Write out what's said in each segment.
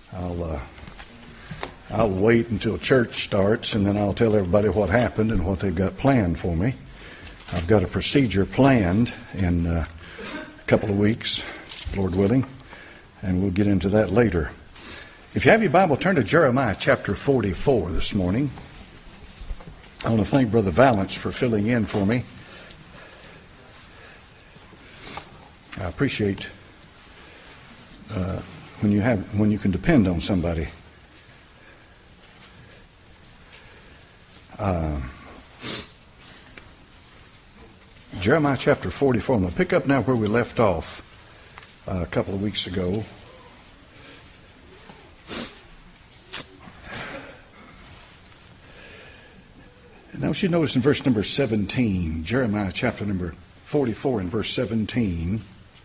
I'll wait until church starts, and then I'll tell everybody what happened and what they've got planned for me. I've got a procedure planned in a couple of weeks, Lord willing, and we'll get into that later. If you have your Bible, turn to Jeremiah chapter 44 this morning. I want to thank Brother Valance for filling in for me. I appreciate when you can depend on somebody. Jeremiah chapter 44. I'm going to pick up now where we left off a couple of weeks ago. Now, you notice in verse number 17, Jeremiah chapter number 44 and verse 17.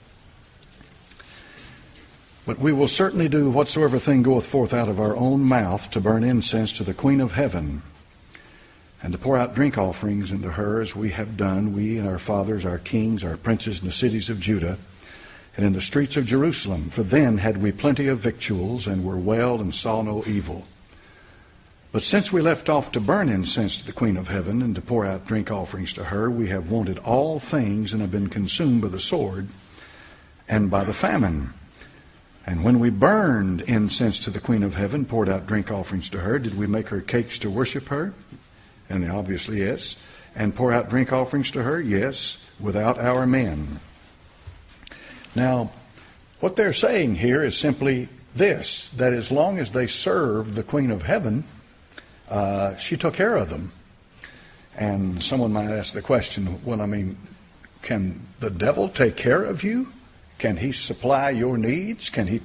But we will certainly do whatsoever thing goeth forth out of our own mouth to burn incense to the Queen of Heaven, and to pour out drink offerings unto her, as we have done, we and our fathers, our kings, our princes in the cities of Judah, and in the streets of Jerusalem. For then had we plenty of victuals, and were well, and saw no evil. But since we left off to burn incense to the Queen of Heaven, and to pour out drink offerings to her, we have wanted all things, and have been consumed by the sword, and by the famine. And when we burned incense to the Queen of Heaven, poured out drink offerings to her, did we make her cakes to worship her? And obviously, yes. And pour out drink offerings to her? Yes, without our men. Now, what they're saying here is simply this, that as long as they served the Queen of Heaven, she took care of them. And someone might ask the question, can the devil take care of you? Can he supply your needs? Can he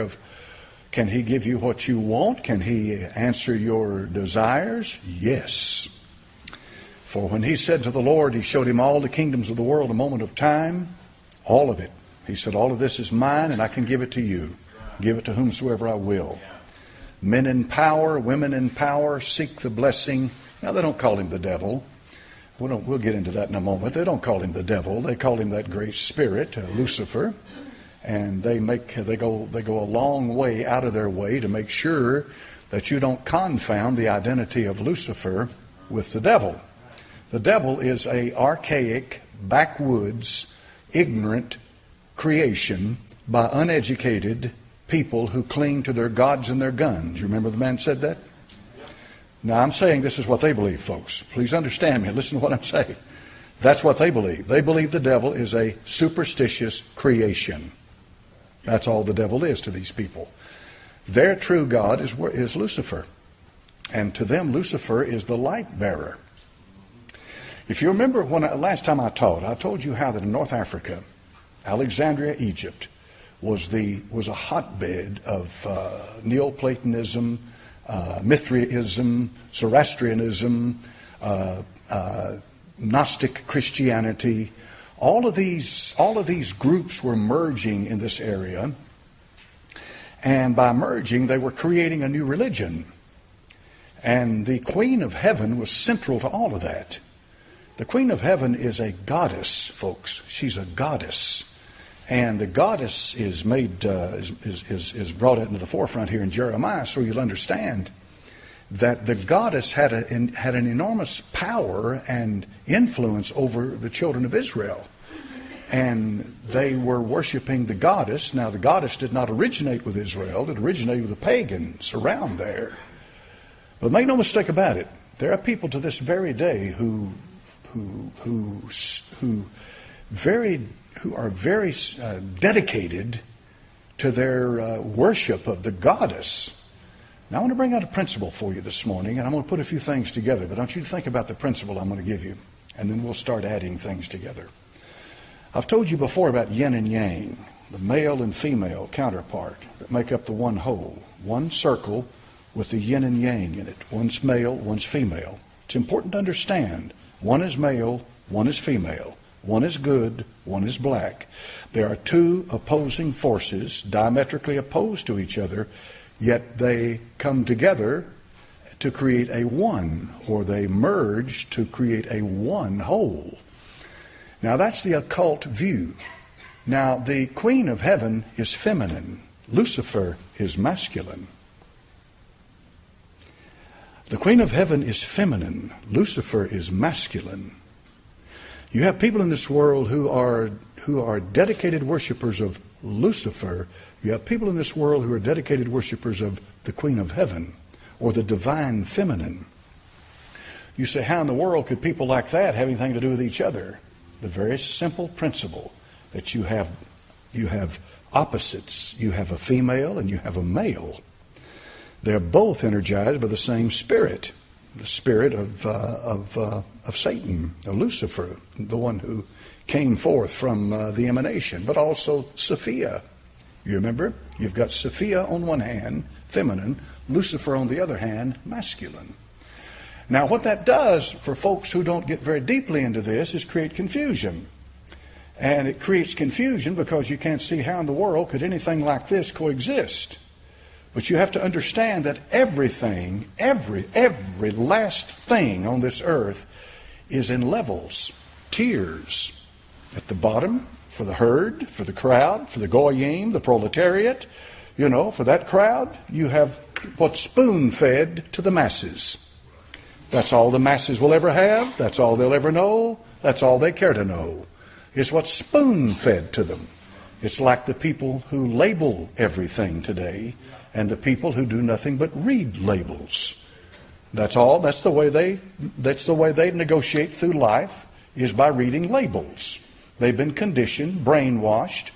give you what you want? Can he answer your desires? Yes. For when he said to the Lord, he showed him all the kingdoms of the world in a moment of time, all of it. He said, all of this is mine, and I can give it to you. Give it to whomsoever I will. Men in power, women in power, seek the blessing. Now, they don't call him the devil. We'll get into that in a moment. They don't call him the devil. They call him that great spirit, Lucifer. And they go a long way out of their way to make sure that you don't confound the identity of Lucifer with the devil. The devil is a archaic, backwoods, ignorant creation by uneducated people who cling to their gods and their guns. You remember the man said that? Now, I'm saying this is what they believe, folks. Please understand me. Listen to what I'm saying. That's what they believe. They believe the devil is a superstitious creation. That's all the devil is to these people. Their true God is Lucifer. And to them, Lucifer is the light bearer. If you remember last time I taught, I told you how that in North Africa, Alexandria, Egypt, was a hotbed of Neoplatonism, Mithraism, Zoroastrianism, Gnostic Christianity. All of these groups were merging in this area, and by merging, they were creating a new religion. And the Queen of Heaven was central to all of that. The Queen of Heaven is a goddess, folks. She's a goddess. And the goddess is brought into the forefront here in Jeremiah, so you'll understand that the goddess had an enormous power and influence over the children of Israel. And they were worshiping the goddess. Now, the goddess did not originate with Israel. It originated with the pagans around there. But make no mistake about it, there are people to this very day who are very dedicated to their worship of the goddess. Now, I want to bring out a principle for you this morning, and I'm going to put a few things together, but I want you to think about the principle I'm going to give you, and then we'll start adding things together. I've told you before about yin and yang, the male and female counterpart that make up the one whole, one circle with the yin and yang in it. One's male, one's female. It's important to understand. One is male, one is female. One is good, one is black. There are two opposing forces, diametrically opposed to each other, yet they come together to create a one, or they merge to create a one whole. Now, that's the occult view. Now, the Queen of Heaven is feminine. Lucifer is masculine. The Queen of Heaven is feminine. Lucifer is masculine. You have people in this world who are dedicated worshipers of Lucifer. You have people in this world who are dedicated worshipers of the Queen of Heaven, or the divine feminine. You say, how in the world could people like that have anything to do with each other? The very simple principle that you have opposites. You have a female and you have a male. They're both energized by the same spirit, the spirit of Satan, of Lucifer, the one who came forth from the emanation, but also Sophia. You remember? You've got Sophia on one hand, feminine, Lucifer on the other hand, masculine. Now, what that does for folks who don't get very deeply into this is create confusion. And it creates confusion because you can't see how in the world could anything like this coexist. But you have to understand that everything, every last thing on this earth is in levels, tiers. At the bottom, for the herd, for the crowd, for the goyim, the proletariat, for that crowd, you have what's spoon-fed to the masses. That's all the masses will ever have. That's all they'll ever know. That's all they care to know. It's what's spoon-fed to them. It's like the people who label everything today and the people who do nothing but read labels. That's all. That's the way they negotiate through life, is by reading labels. They've been conditioned, brainwashed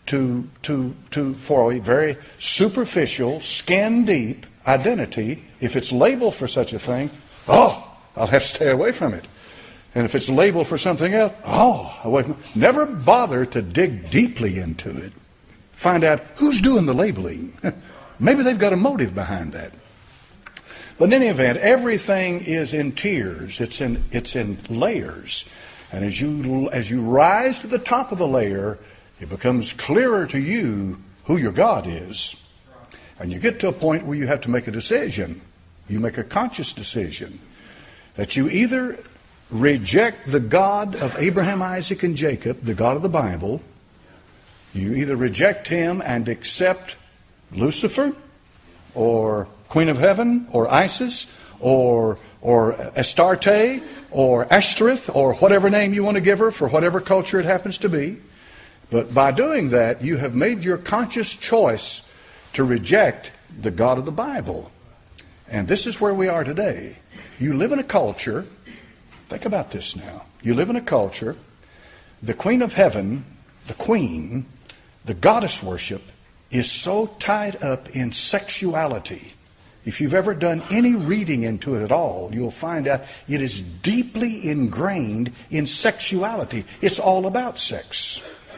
for a very superficial, skin-deep identity. If it's labeled for such a thing, I'll have to stay away from it. And if it's labeled for something else, away from it. Never bother to dig deeply into it. Find out who's doing the labeling. Maybe they've got a motive behind that. But in any event, everything is in tiers. It's in layers. And as you rise to the top of the layer, it becomes clearer to you who your God is. And you get to a point where you have to make a decision. You make a conscious decision that you either reject the God of Abraham, Isaac, and Jacob, the God of the Bible. You either reject him and accept Lucifer, or Queen of Heaven, or Isis, or Astarte, or Ashtoreth, or whatever name you want to give her for whatever culture it happens to be. But by doing that, you have made your conscious choice to reject the God of the Bible. And this is where we are today. You live in a culture, think about this now. You live in a culture, the Queen of Heaven, the Queen, the goddess worship, is so tied up in sexuality. If you've ever done any reading into it at all, you'll find out it is deeply ingrained in sexuality. It's all about sex.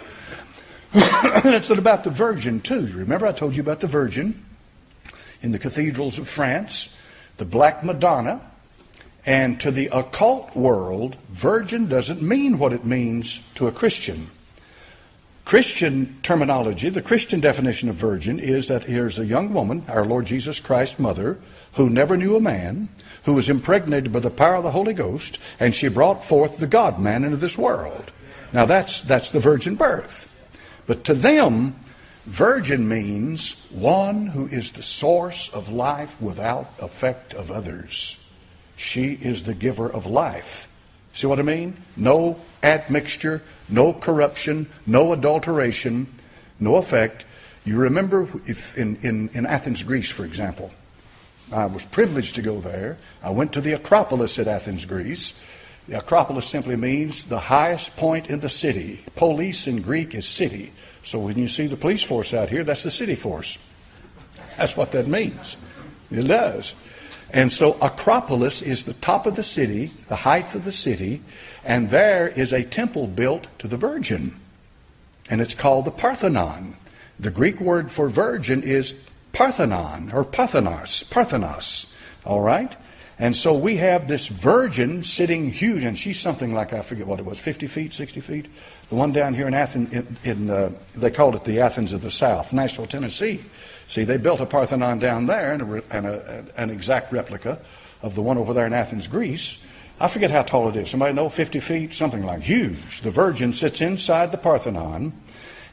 And it's about the Virgin, too. Remember I told you about the Virgin in the cathedrals of France, the Black Madonna. And to the occult world, virgin doesn't mean what it means to a Christian. Christian terminology, the Christian definition of virgin is that here's a young woman, our Lord Jesus Christ's mother, who never knew a man, who was impregnated by the power of the Holy Ghost, and she brought forth the God-man into this world. Now that's the virgin birth. But to them, virgin means one who is the source of life without effect of others. She is the giver of life. See what I mean? No admixture, no corruption, no adulteration, no effect. You remember if in Athens, Greece, for example. I was privileged to go there. I went to the Acropolis at Athens, Greece. The Acropolis simply means the highest point in the city. Police in Greek is city. So when you see the police force out here, that's the city force. That's what that means. It does. And so Acropolis is the top of the city, the height of the city, and there is a temple built to the Virgin. And it's called the Parthenon. The Greek word for virgin is Parthenon, or Parthenos. All right? And so we have this virgin sitting huge, and she's something like, I forget what it was, 50 feet, 60 feet? The one down here in Athens, they called it the Athens of the South, Nashville, Tennessee. See, they built a Parthenon down there and an exact replica of the one over there in Athens, Greece. I forget how tall it is. Somebody know? 50 feet? Something like huge. The Virgin sits inside the Parthenon,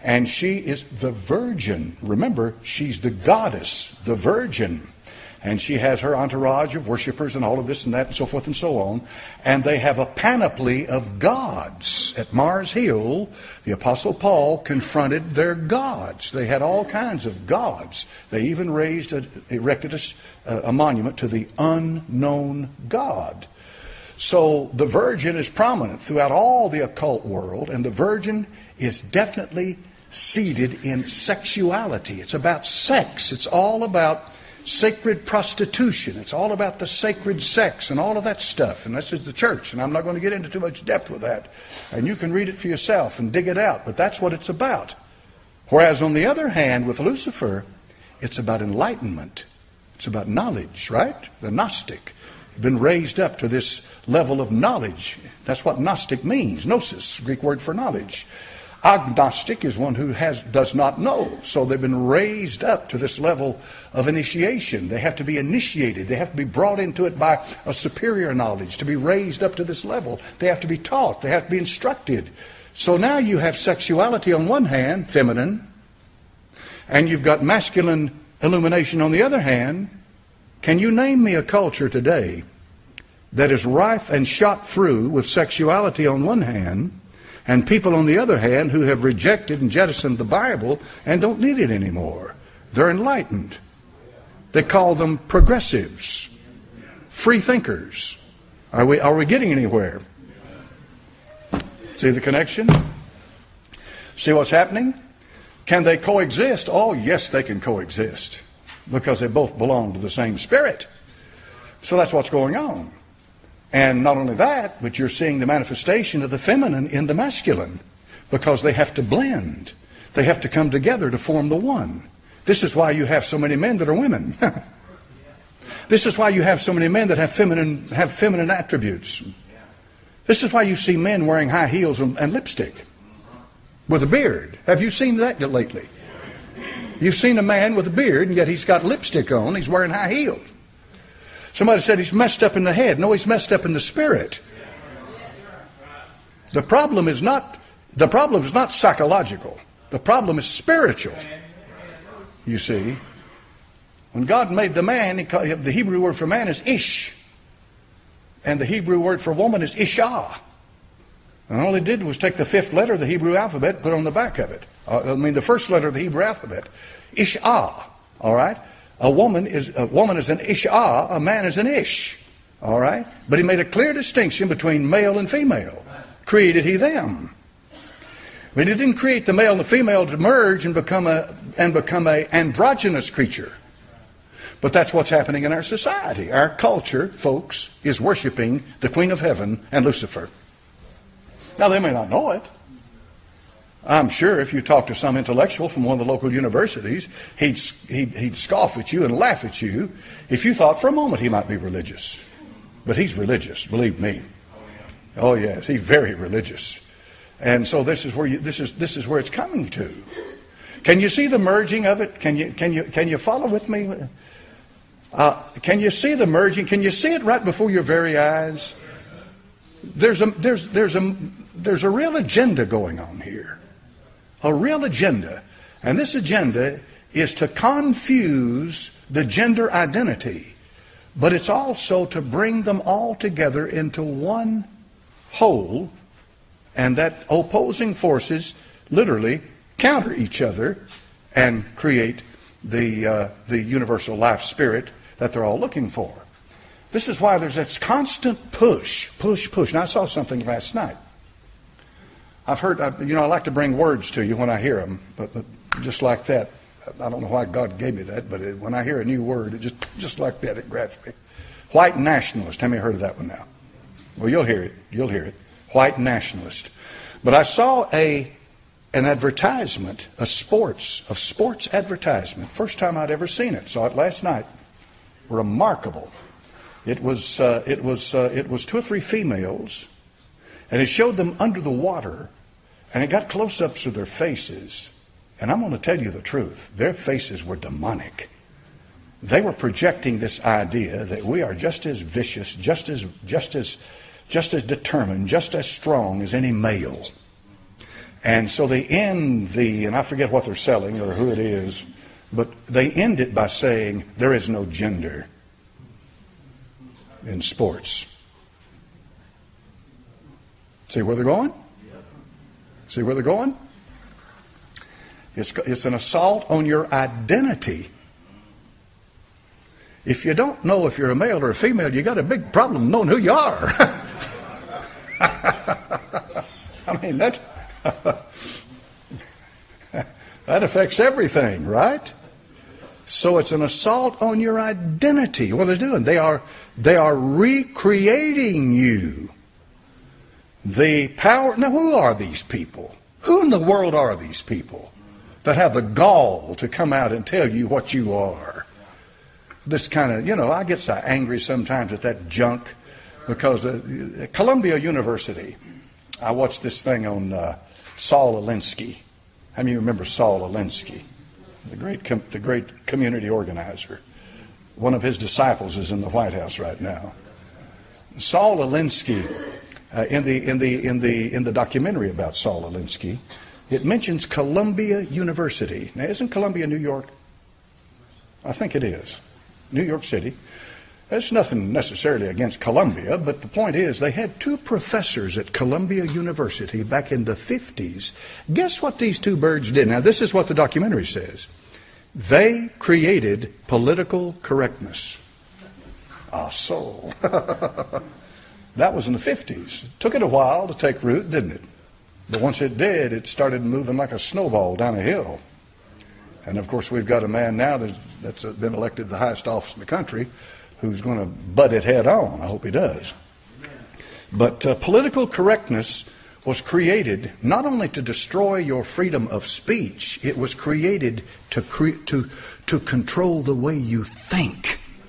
And she is the virgin. Remember, she's the goddess, the virgin. And she has her entourage of worshipers and all of this and that and so forth and so on. And they have a panoply of gods. At Mars Hill, the Apostle Paul confronted their gods. They had all kinds of gods. They even erected a monument to the unknown God. So the virgin is prominent throughout all the occult world. And the virgin is definitely seated in sexuality. It's about sex. It's all about sacred prostitution. It's all about the sacred sex and all of that stuff. And this is the church. And I'm not going to get into too much depth with that. And you can read it for yourself and dig it out. But that's what it's about. Whereas on the other hand, with Lucifer, it's about enlightenment. It's about knowledge, right? The Gnostic. Been raised up to this level of knowledge. That's what Gnostic means. Gnosis, Greek word for knowledge. Agnostic is one who does not know. So they've been raised up to this level of initiation. They have to be initiated. They have to be brought into it by a superior knowledge. To be raised up to this level, they have to be taught. They have to be instructed. So now you have sexuality on one hand, feminine, and you've got masculine illumination on the other hand. Can you name me a culture today that is rife and shot through with sexuality on one hand, and people on the other hand who have rejected and jettisoned the Bible and don't need it anymore? They're enlightened. They call them progressives, free thinkers. Are we getting anywhere? See the connection? See what's happening? Can they coexist? Oh, yes, they can coexist, because they both belong to the same spirit. So that's what's going on. And not only that, but you're seeing the manifestation of the feminine in the masculine, because they have to blend. They have to come together to form the one. This is why you have so many men that are women. This is why you have so many men that have feminine attributes. This is why you see men wearing high heels and lipstick with a beard. Have you seen that lately? You've seen a man with a beard, and yet he's got lipstick on. He's wearing high heels. Somebody said he's messed up in the head. No, he's messed up in the spirit. The problem is not psychological. The problem is spiritual. You see, when God made the man, the Hebrew word for man is ish, and the Hebrew word for woman is isha. And all he did was take the fifth letter of the Hebrew alphabet, put it on the back of it. The first letter of the Hebrew alphabet, isha. All right. A woman is an isha, a man is an ish. All right? But he made a clear distinction between male and female. Created he them. But he didn't create the male and the female to merge and become a androgynous creature. But that's what's happening in our society. Our culture, folks, is worshiping the Queen of Heaven and Lucifer. Now, they may not know it. I'm sure if you talk to some intellectual from one of the local universities, he'd scoff at you and laugh at you if you thought for a moment he might be religious. But he's religious, believe me. Oh yes, he's very religious. And so this is where it's coming to. Can you see the merging of it? Can you follow with me? Can you see the merging? Can you see it right before your very eyes? There's a real agenda going on here. A real agenda. And this agenda is to confuse the gender identity. But it's also to bring them all together into one whole. And that opposing forces literally counter each other and create the universal life spirit that they're all looking for. This is why there's this constant push. Now, I saw something last night. I've heard, I like to bring words to you when I hear them, but just like that. I don't know why God gave me that, but when I hear a new word, it just like that, it grabs me. White nationalist. How many heard of that one now? Well, you'll hear it. White nationalist. But I saw an advertisement, a sports advertisement. First time I'd ever seen it. Saw it last night. Remarkable. It was 2 or 3 females, and it showed them under the water, and it got close-ups of their faces. And I'm going to tell you the truth. Their faces were demonic. They were projecting this idea that we are just as vicious, just as determined, just as strong as any male. And so they end and I forget what they're selling or who it is, but they end it by saying there is no gender in sports. See where they're going? See where they're going? It's an assault on your identity. If you don't know if you're a male or a female, you got a big problem knowing who you are. I mean, that affects everything, right? So it's an assault on your identity. What are they doing? They are recreating you. The power. Now, who are these people? Who in the world are these people that have the gall to come out and tell you what you are? This kind of, I get so angry sometimes at that junk because Columbia University, I watched this thing on Saul Alinsky. How many of you remember Saul Alinsky, the great community organizer? One of his disciples is in the White House right now. Saul Alinsky, in the documentary about Saul Alinsky, it mentions Columbia University. Now, isn't Columbia New York? I think it is. New York City. There's nothing necessarily against Columbia, but the point is they had two professors at Columbia University back in the 50s. Guess what these two birds did? Now, this is what the documentary says. They created political correctness. So. That was in the 50s. It took it a while to take root, didn't it? But once it did, it started moving like a snowball down a hill. And, of course, we've got a man now that's been elected to the highest office in the country who's going to butt it head on. I hope he does. But political correctness was created not only to destroy your freedom of speech, it was created to control the way you think.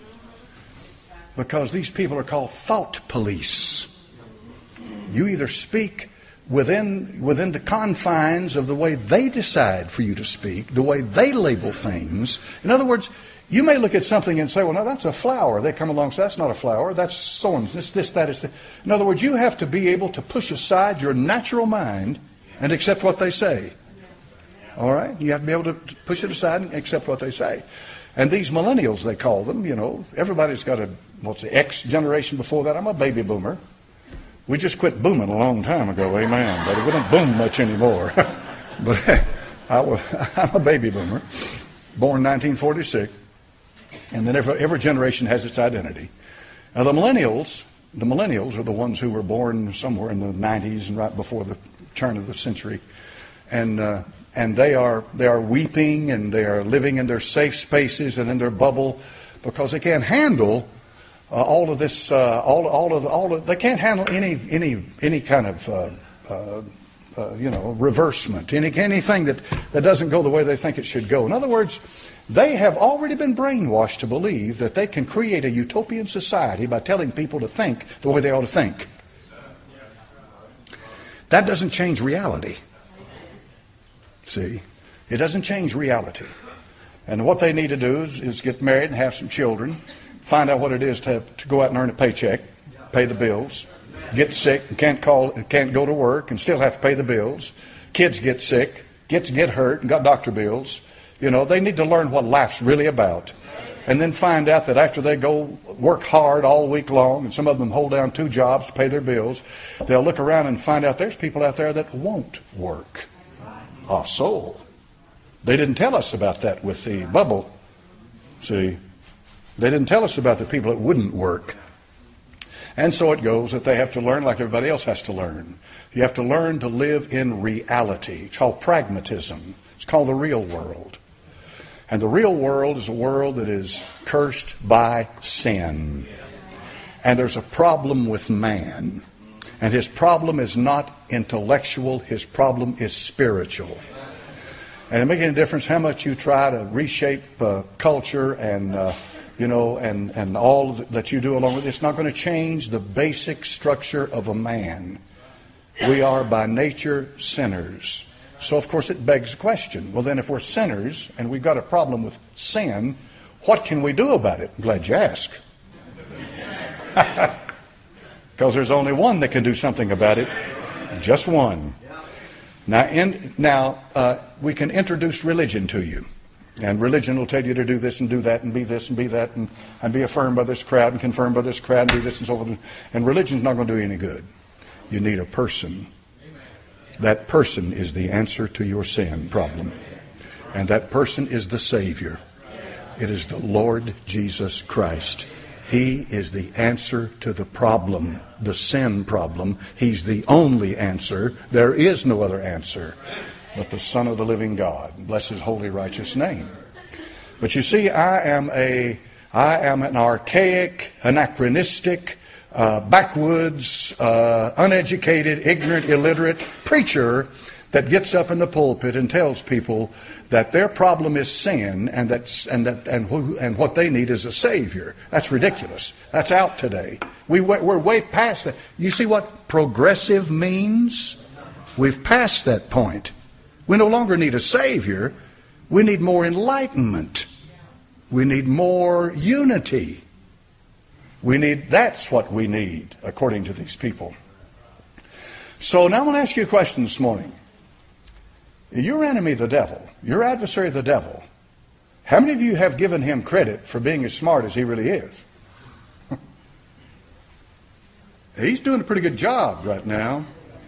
Because these people are called thought police. You either speak within the confines of the way they decide for you to speak, the way they label things. In other words, you may look at something and say, well, no, that's a flower. They come along and say, that's not a flower. That's so-and-so. This, that, is. In other words, you have to be able to push aside your natural mind and accept what they say. All right? You have to be able to push it aside and accept what they say. And these millennials, they call them, everybody's got what's the X generation before that? I'm a baby boomer. We just quit booming a long time ago, amen. But we don't boom much anymore. But I'm a baby boomer, born 1946. And then every generation has its identity. Now the millennials are the ones who were born somewhere in the 90s and right before the turn of the century. And they are weeping and they are living in their safe spaces and in their bubble because they can't handle all of this. They can't handle any kind of reversement, anything that doesn't go the way they think it should go. In other words, they have already been brainwashed to believe that they can create a utopian society by telling people to think the way they ought to think. That doesn't change reality. See, it doesn't change reality. And what they need to do is get married and have some children, find out what it is to go out and earn a paycheck, pay the bills, get sick and can't go to work and still have to pay the bills. Kids get sick, get hurt and got doctor bills. They need to learn what life's really about. And then find out that after they go work hard all week long, and some of them hold down 2 jobs to pay their bills, they'll look around and find out there's people out there that won't work. So they didn't tell us about that with the bubble. See, they didn't tell us about the people that wouldn't work. And so it goes that they have to learn like everybody else has to learn. You have to learn to live in reality. It's called pragmatism. It's called the real world. And the real world is a world that is cursed by sin. And there's a problem with man. And his problem is not intellectual. His problem is spiritual. And it makes any difference how much you try to reshape culture and all that you do along with it. It's not going to change the basic structure of a man. We are by nature sinners. So, of course, it begs the question. Well, then, if we're sinners and we've got a problem with sin, what can we do about it? I'm glad you asked. Because there's only one that can do something about it. Just one. Now, we can introduce religion to you. And religion will tell you to do this and do that and be this and be that and be affirmed by this crowd and confirmed by this crowd and do this and so forth. And religion's not going to do you any good. You need a person. That person is the answer to your sin problem. And that person is the Savior. It is the Lord Jesus Christ. He is the answer to the problem, the sin problem. He's the only answer. There is no other answer but the Son of the living God. Bless His holy, righteous name. But you see, I am an archaic, anachronistic, backwoods, uneducated, ignorant, illiterate preacher that gets up in the pulpit and tells people that their problem is sin and what they need is a Savior. That's ridiculous. That's out today. We're way past that. You see what progressive means? We've passed that point. We no longer need a Savior. We need more enlightenment. We need more unity. That's what we need, according to these people. So now I want to ask you a question this morning. Your enemy, the devil, your adversary, the devil, how many of you have given him credit for being as smart as he really is? He's doing a pretty good job right now.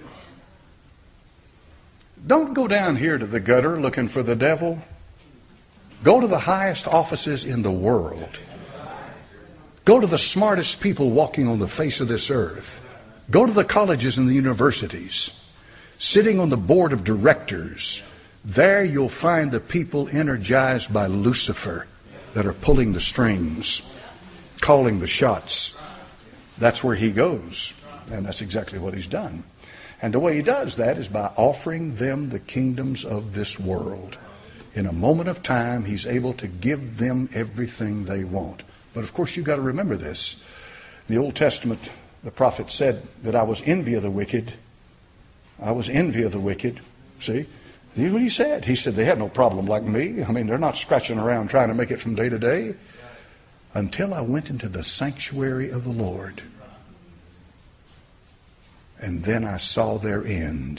Don't go down here to the gutter looking for the devil. Go to the highest offices in the world. Go to the smartest people walking on the face of this earth. Go to the colleges and the universities. Sitting on the board of directors. There you'll find the people energized by Lucifer that are pulling the strings, calling the shots. That's where he goes. And that's exactly what he's done. And the way he does that is by offering them the kingdoms of this world. In a moment of time, he's able to give them everything they want. But of course, you've got to remember this. In the Old Testament, the prophet said that I was envy of the wicked. I was envy of the wicked. See? Here's what he said. He said, they have no problem like me. I mean, they're not scratching around trying to make it from day to day. Until I went into the sanctuary of the Lord. And then I saw their end.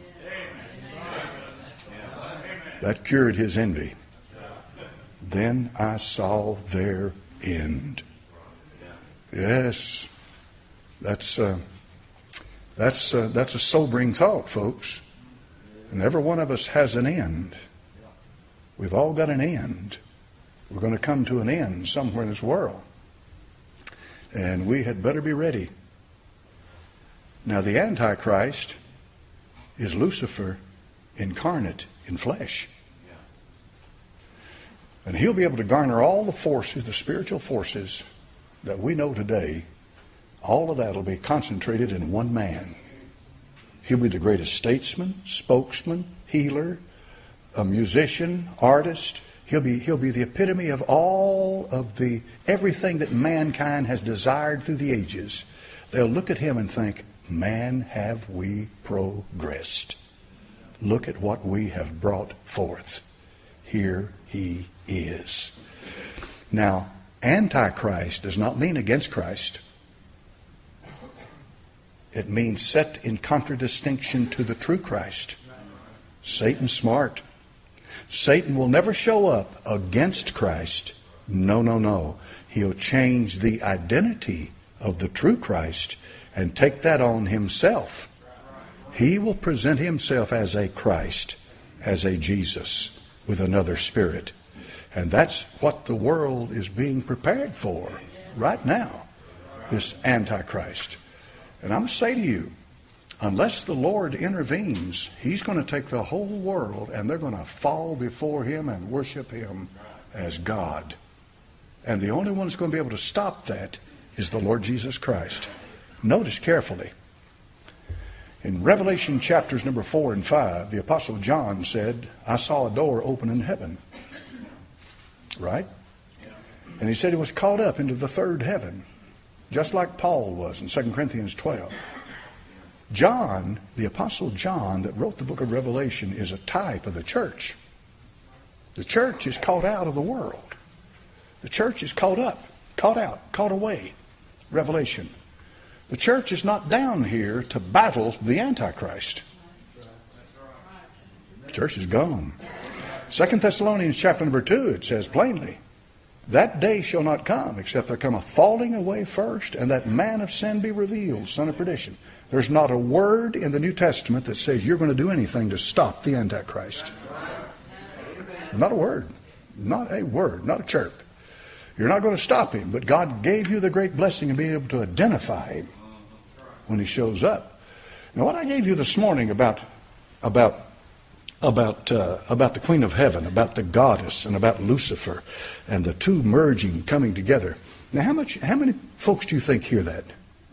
That cured his envy. Then I saw their end. Yes. That's a sobering thought, folks. And every one of us has an end. We've all got an end. We're going to come to an end somewhere in this world. And we had better be ready. Now, the Antichrist is Lucifer incarnate in flesh. And he'll be able to garner all the forces, the spiritual forces that we know today. All of that will be concentrated in one man. He'll be the greatest statesman, spokesman, healer, a musician, artist. He'll be the epitome of everything that mankind has desired through the ages. They'll look at him and think, man, have we progressed. Look at what we have brought forth. Here he is. Now, Antichrist does not mean against Christ. It means set in contradistinction to the true Christ. Satan's smart. Satan will never show up against Christ. No. He'll change the identity of the true Christ and take that on himself. He will present himself as a Christ, as a Jesus, with another spirit. And that's what the world is being prepared for right now, this Antichrist. And I'm going to say to you, unless the Lord intervenes, He's going to take the whole world and they're going to fall before Him and worship Him as God. And the only one that's going to be able to stop that is the Lord Jesus Christ. Notice carefully. In Revelation chapters number 4 and 5, the Apostle John said, I saw a door open in heaven. Right? And he said he was caught up into the third heaven, just like Paul was in 2 Corinthians 12. John, the Apostle John that wrote the book of Revelation, is a type of the church. The church is caught out of the world. The church is caught up, caught out, caught away. Revelation. The church is not down here to battle the Antichrist. church is gone. 2 Thessalonians chapter number 2, it says plainly, that day shall not come except there come a falling away first, and that man of sin be revealed, son of perdition. There's not a word in the New Testament that says you're going to do anything to stop the Antichrist. Not a word. Not a word. Not a chirp. You're not going to stop him, but God gave you the great blessing of being able to identify him when he shows up. Now, what I gave you this morning about the Queen of Heaven, about the goddess, and about Lucifer, and the two merging, coming together. Now, how many folks do you think hear that?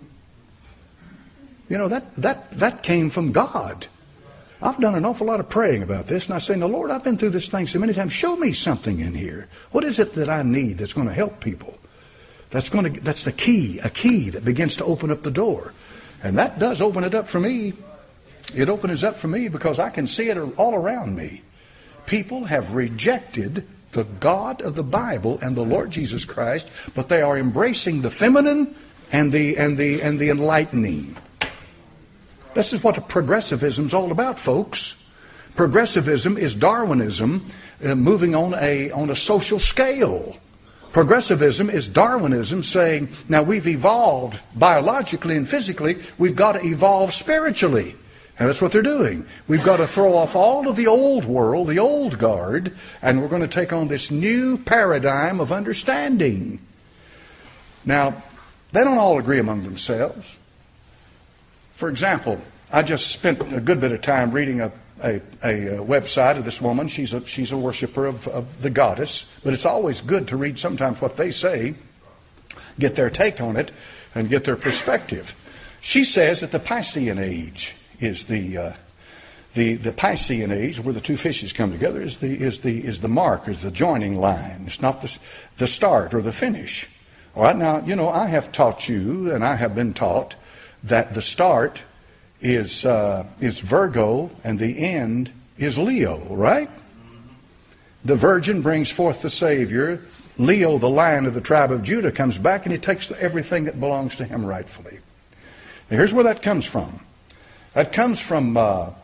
You know, that came from God. I've done an awful lot of praying about this, and I say, "No, Lord, I've been through this thing so many times. Show me something in here. What is it that I need that's going to help people? That's the key, a key that begins to open up the door." And that does open it up for me. It opens up for me because I can see it all around me. People have rejected the God of the Bible and the Lord Jesus Christ, but they are embracing the feminine and the enlightening. This is what progressivism is all about, folks. Progressivism is Darwinism moving on a social scale. Progressivism is Darwinism saying, now we've evolved biologically and physically, we've got to evolve spiritually. And that's what they're doing. We've got to throw off all of the old world, the old guard, and we're going to take on this new paradigm of understanding. Now, they don't all agree among themselves. For example, I just spent a good bit of time reading a website of this woman. She's a worshiper of the goddess, but it's always good to read sometimes what they say, get their take on it, and get their perspective. She says that the Piscean age is the Piscean age, where the two fishes come together, is the mark, is the joining line. It's not the start or the finish. All right, now, you know, I have taught you, and I have been taught, that the start is Virgo and the end is Leo, right? The virgin brings forth the Savior. Leo, the lion of the tribe of Judah, comes back and he takes everything that belongs to him rightfully. Now, here's where that comes from. That comes from,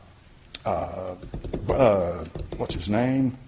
what's his name?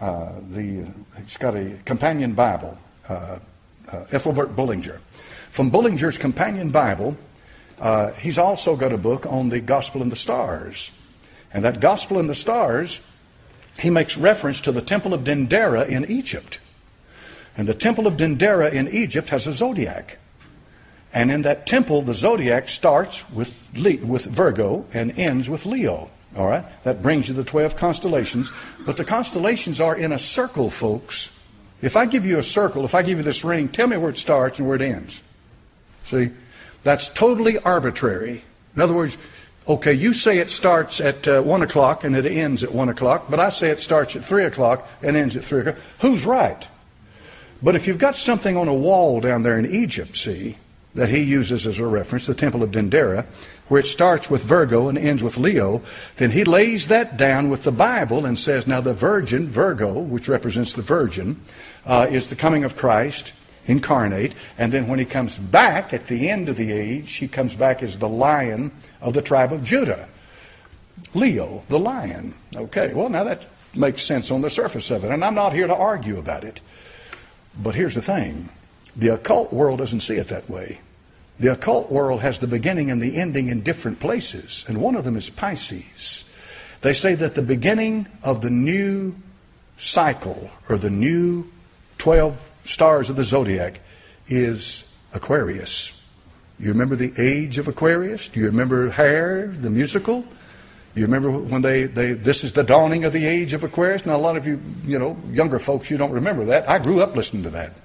He's got a companion Bible, Ethelbert Bullinger. From Bullinger's companion Bible, he's also got a book on the Gospel in the Stars. And that Gospel in the Stars, he makes reference to the Temple of Dendera in Egypt. And the Temple of Dendera in Egypt has a zodiac. And in that temple, the zodiac starts with Virgo and ends with Leo. All right? That brings you the 12 constellations. But the constellations are in a circle, folks. If I give you a circle, if I give you this ring, tell me where it starts and where it ends. See? That's totally arbitrary. In other words, okay, you say it starts at 1 o'clock and it ends at 1 o'clock, but I say it starts at 3 o'clock and ends at 3 o'clock. Who's right? But if you've got something on a wall down there in Egypt, see, that he uses as a reference, the Temple of Dendera, where it starts with Virgo and ends with Leo, then he lays that down with the Bible and says, now the virgin, Virgo, which represents the virgin, is the coming of Christ incarnate, and then when he comes back at the end of the age, he comes back as the lion of the tribe of Judah. Leo, the lion. Okay, well now that makes sense on the surface of it, and I'm not here to argue about it. But here's the thing. The occult world doesn't see it that way. The occult world has the beginning and the ending in different places, and one of them is Pisces. They say that the beginning of the new cycle, or the new 12 stars of the zodiac, is Aquarius. You remember the age of Aquarius? Do you remember Hair, the musical? You remember when this is the dawning of the age of Aquarius? Now, a lot of you younger folks, you don't remember that. I grew up listening to that.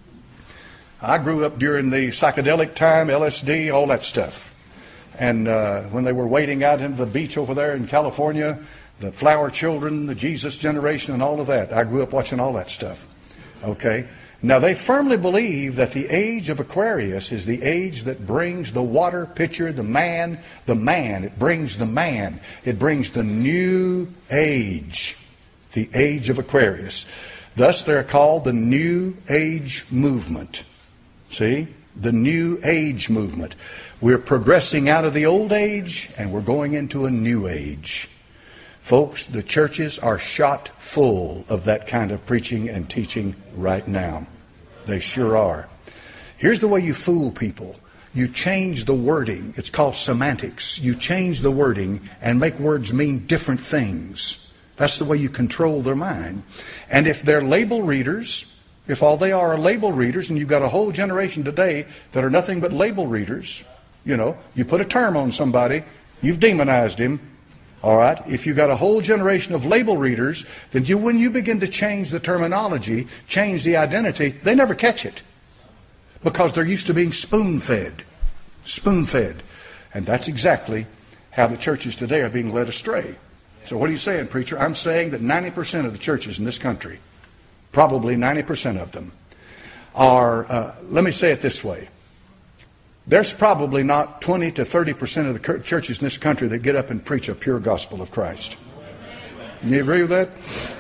I grew up during the psychedelic time, LSD, all that stuff. And when they were wading out into the beach over there in California, the Flower Children, the Jesus Generation, and all of that. I grew up watching all that stuff. Okay? Now, they firmly believe that the age of Aquarius is the age that brings the water pitcher, the man. It brings the man. It brings the new age, the age of Aquarius. Thus, they're called the New Age Movement. See? The New Age Movement. We're progressing out of the old age, and we're going into a new age. Folks, the churches are shot full of that kind of preaching and teaching right now. They sure are. Here's the way you fool people. You change the wording. It's called semantics. You change the wording and make words mean different things. That's the way you control their mind. And if they're label readers, if all they are label readers, and you've got a whole generation today that are nothing but label readers, you put a term on somebody, you've demonized him. All right? If you've got a whole generation of label readers, then when you begin to change the terminology, change the identity, they never catch it. Because they're used to being spoon-fed. Spoon-fed. And that's exactly how the churches today are being led astray. So what are you saying, preacher? I'm saying that 90% of the churches in this country, probably 90% of them, are, let me say it this way. There's probably not 20 to 30% of the churches in this country that get up and preach a pure gospel of Christ. You agree with that?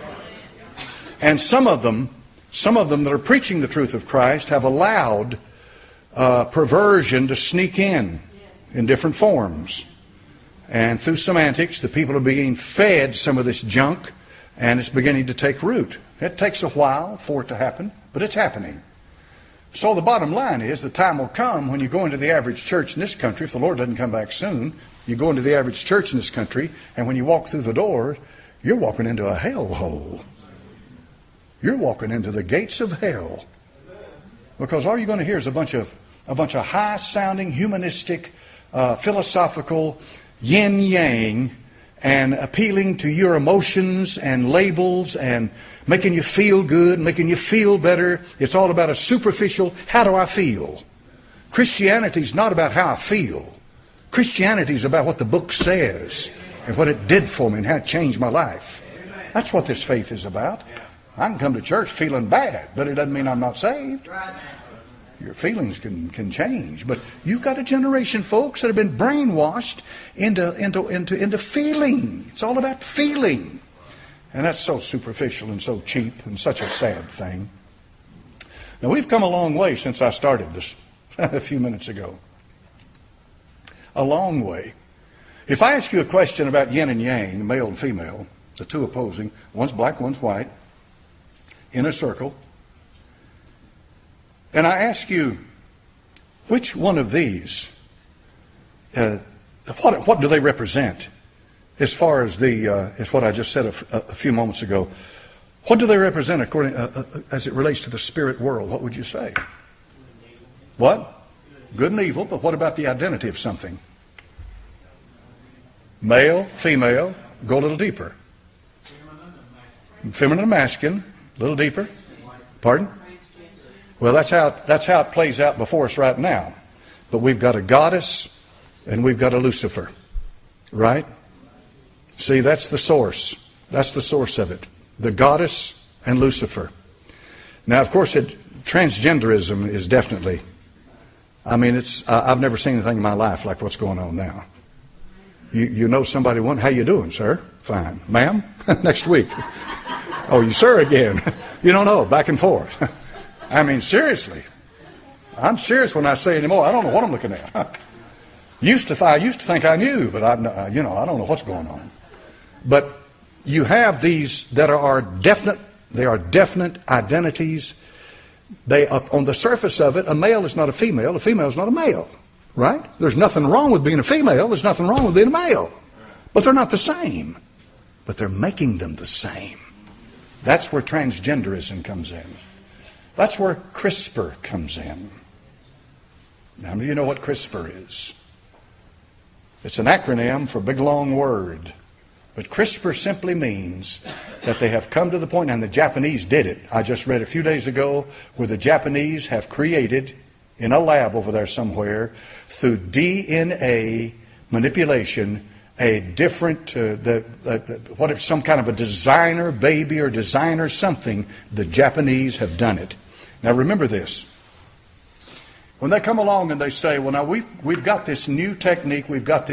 And some of them that are preaching the truth of Christ have allowed perversion to sneak in different forms. And through semantics, the people are being fed some of this junk, and it's beginning to take root. It takes a while for it to happen, but it's happening. So the bottom line is the time will come when you go into the average church in this country, if the Lord doesn't come back soon, you go into the average church in this country, and when you walk through the door, you're walking into a hellhole. You're walking into the gates of hell. Because all you're going to hear is a bunch of high-sounding, humanistic, philosophical yin-yang, and appealing to your emotions and labels and making you feel good, making you feel better. It's all about a superficial, how do I feel? Christianity is not about how I feel. Christianity is about what the book says and what it did for me and how it changed my life. That's what this faith is about. I can come to church feeling bad, but it doesn't mean I'm not saved. Your feelings can change. But you've got a generation, folks, that have been brainwashed into feeling. It's all about feeling. And that's so superficial and so cheap and such a sad thing. Now, we've come a long way since I started this a few minutes ago. A long way. If I ask you a question about yin and yang, male and female, the two opposing, one's black, one's white, in a circle, and I ask you, which one of these, what do they represent? As far as as what I just said a few moments ago, what do they represent as it relates to the spirit world? What would you say? What? Good and evil, but what about the identity of something? Male, female, go a little deeper. Feminine and masculine, a little deeper. Pardon? Well, that's how it plays out before us right now. But we've got a goddess and we've got a Lucifer. Right? See, that's the source. That's the source of it. The goddess and Lucifer. Now, of course, transgenderism is definitely, I've never seen anything in my life like what's going on now. You know somebody, how you doing, sir? Fine. Ma'am? Next week. Oh, you sir again. You don't know, back and forth. Seriously. I'm serious when I say anymore. I don't know what I'm looking at. I used to think I knew, but I don't know what's going on. But you have these that are definite. They are definite identities. They, on the surface of it, a male is not a female is not a male. Right? There's nothing wrong with being a female. There's nothing wrong with being a male. But they're not the same. But they're making them the same. That's where transgenderism comes in. That's where CRISPR comes in. Now, do you know what CRISPR is? It's an acronym for a big long word. But CRISPR simply means that they have come to the point, and the Japanese did it. I just read a few days ago where the Japanese have created, in a lab over there somewhere, through DNA manipulation, a different, what if some kind of a designer baby or designer something, the Japanese have done it. Now remember this. When they come along and they say, well, now we've got this new technique, we've got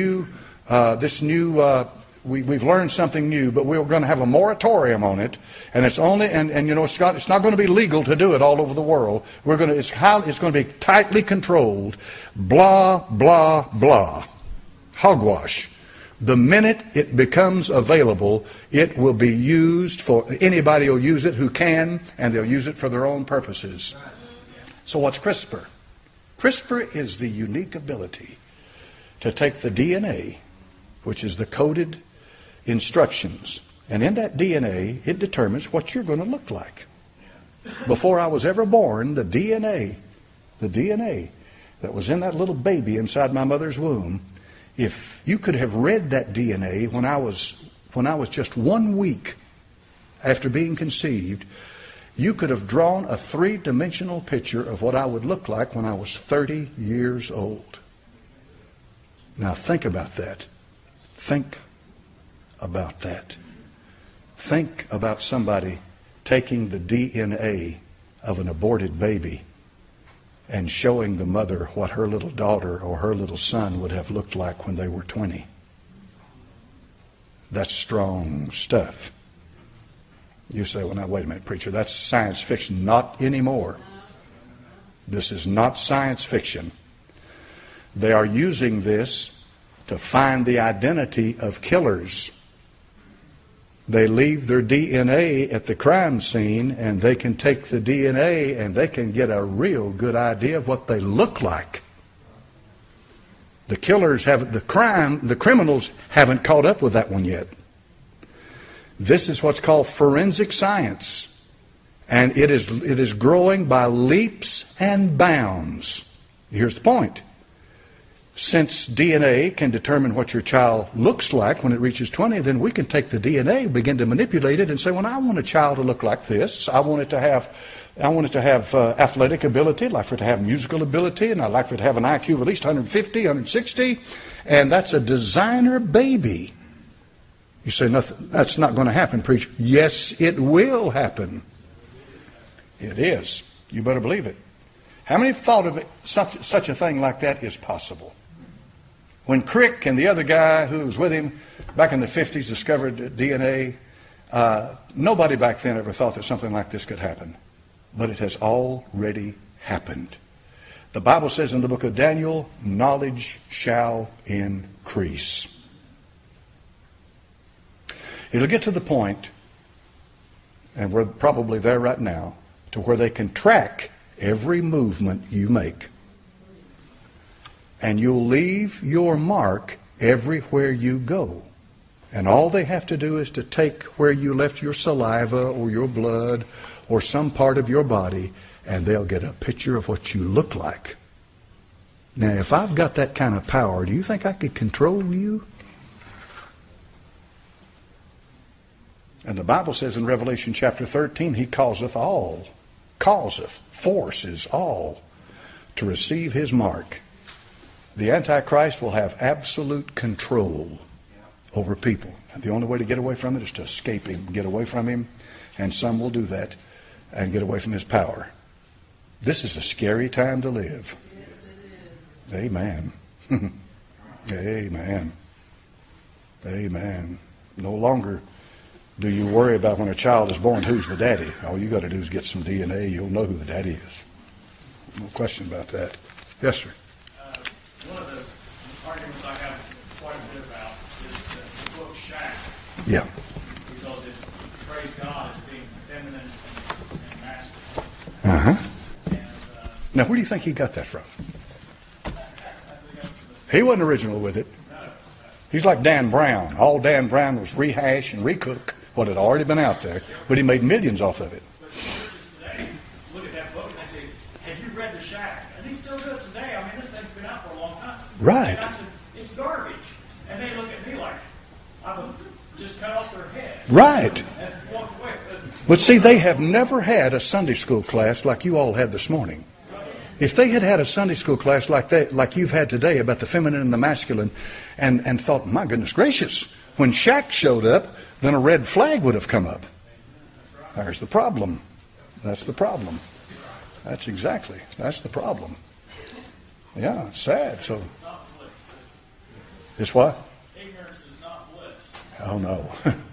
we've learned something new, but we're going to have a moratorium on it, and it's only, it's not going to be legal to do it all over the world. It's going to be tightly controlled. Blah, blah, blah. Hogwash. The minute it becomes available, it will be used for, anybody will use it who can, and they'll use it for their own purposes. So what's CRISPR? CRISPR is the unique ability to take the DNA, which is the coded instructions, and in that DNA, it determines what you're going to look like. Before I was ever born, the DNA that was in that little baby inside my mother's womb, if you could have read that DNA when I was just 1 week after being conceived, you could have drawn a three-dimensional picture of what I would look like when I was 30 years old. Now think about that. Think about that. Think about somebody taking the DNA of an aborted baby and showing the mother what her little daughter or her little son would have looked like when they were 20. That's strong stuff. You say, well, now, wait a minute, preacher, that's science fiction. Not anymore. This is not science fiction. They are using this to find the identity of killers. They leave their DNA at the crime scene, and they can take the DNA and they can get a real good idea of what they look like. The killers haven't, the criminals haven't caught up with that one yet. This is what's called forensic science, and it is growing by leaps and bounds. Here's the point. Since DNA can determine what your child looks like when it reaches 20, then we can take the DNA, begin to manipulate it, and say, well, I want a child to look like this. I want it to have athletic ability. I'd like for it to have musical ability, and I'd like for it to have an IQ of at least 150, 160. And that's a designer baby. You say, nothing, that's not going to happen, preacher. Yes, it will happen. It is. You better believe it. How many have thought of it, such a thing like that is possible? When Crick and the other guy who was with him back in the 50s discovered DNA, nobody back then ever thought that something like this could happen. But it has already happened. The Bible says in the book of Daniel, knowledge shall increase. It'll get to the point, and we're probably there right now, to where they can track every movement you make. And you'll leave your mark everywhere you go. And all they have to do is to take where you left your saliva or your blood or some part of your body, and they'll get a picture of what you look like. Now, if I've got that kind of power, do you think I could control you? And the Bible says in Revelation chapter 13, He forces all to receive His mark. The Antichrist will have absolute control over people. And the only way to get away from it is to escape him, get away from him, and some will do that and get away from his power. This is a scary time to live. Amen. Amen. Amen. No longer do you worry about when a child is born, who's the daddy? All you got to do is get some DNA. You'll know who the daddy is. No question about that. Yes, sir. One of the arguments I have quite a bit about is the book Shack. Yeah. Because it portrays God as being feminine and masculine. Uh-huh. And, now, where do you think he got that from? He wasn't original with it. He's like Dan Brown. All Dan Brown was rehash and recook what had already been out there, but he made millions off of it. But churches today look at that book and they say, have you read The Shack? And they still do it today. I mean, this thing's been out for a long time. Right. And I said, it's garbage. And they look at me like I would just cut off their head. Right. And walk away. But see, they have never had a Sunday school class like you all had this morning. If they had had a Sunday school class like you've had today about the feminine and the masculine, and thought, my goodness gracious, when Shaq showed up, then a red flag would have come up. There's the problem. That's the problem. That's the problem. Yeah, it's sad. So, it's what? Ignorance is not bliss. Oh, no.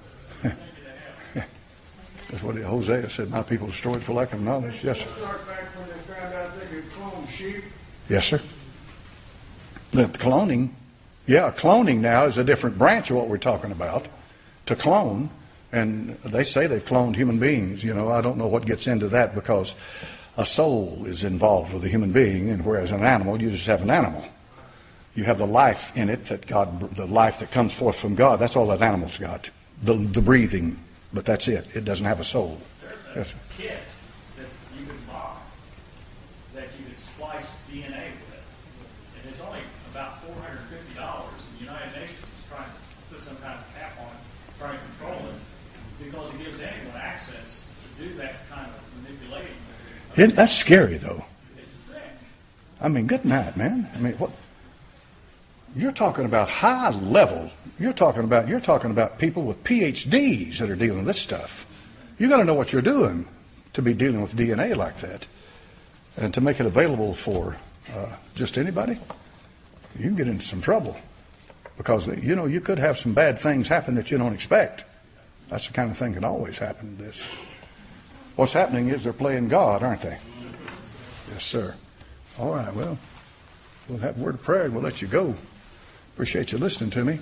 That's what Hosea said, my people destroyed for lack of knowledge. Yes, sir. Start back when they found out they could clone sheep. Yes, sir. The cloning Yeah, cloning now is a different branch of what we're talking about. To clone, and they say they've cloned human beings. You know, I don't know what gets into that because a soul is involved with a human being, and whereas an animal, you just have an animal. You have the life in it that God, the life that comes forth from God. That's all that animal's got. The breathing, but that's it. It doesn't have a soul. There's a kit that you could buy that you could splice DNA with, and it's only about $450. And the United Nations is trying to put some kind of cap on it, trying to control it, because it gives anyone access to do that kind of manipulating. That's scary, though. It's sick. I mean, good night, man. I mean, what? You're talking about high level. You're talking about people with PhDs that are dealing with this stuff. You got to know what you're doing to be dealing with DNA like that, and to make it available for just anybody. You can get into some trouble because you could have some bad things happen that you don't expect. That's the kind of thing that always happen to this. What's happening is they're playing God, aren't they? Yes, sir. All right. Well, we'll have a word of prayer and we'll let you go. Appreciate you listening to me.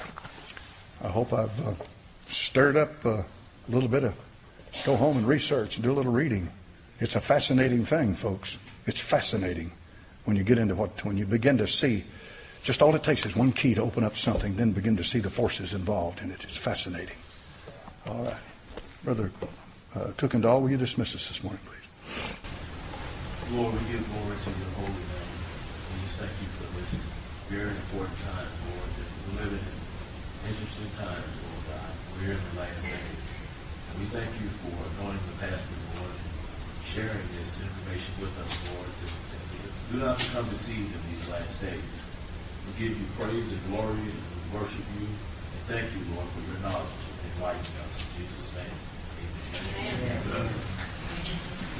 I hope I've stirred up a little bit of go home and research and do a little reading. It's a fascinating thing, folks. It's fascinating when you get into when you begin to see. Just all it takes is one key to open up something, then begin to see the forces involved in it. It's fascinating. All right. Brother Kuykendall, will you dismiss us this morning, please? Lord, we give glory to your holy name. We just thank you for this very important time, Lord, that we're living in interesting times, Lord God. We're in the last days. And we thank you for anointing the pastor, Lord, and sharing this information with us, Lord, that we do not become deceived in these last days. We give you praise and glory and we worship you. And thank you, Lord, for your knowledge and enlightening us. In Jesus' name, amen. Amen.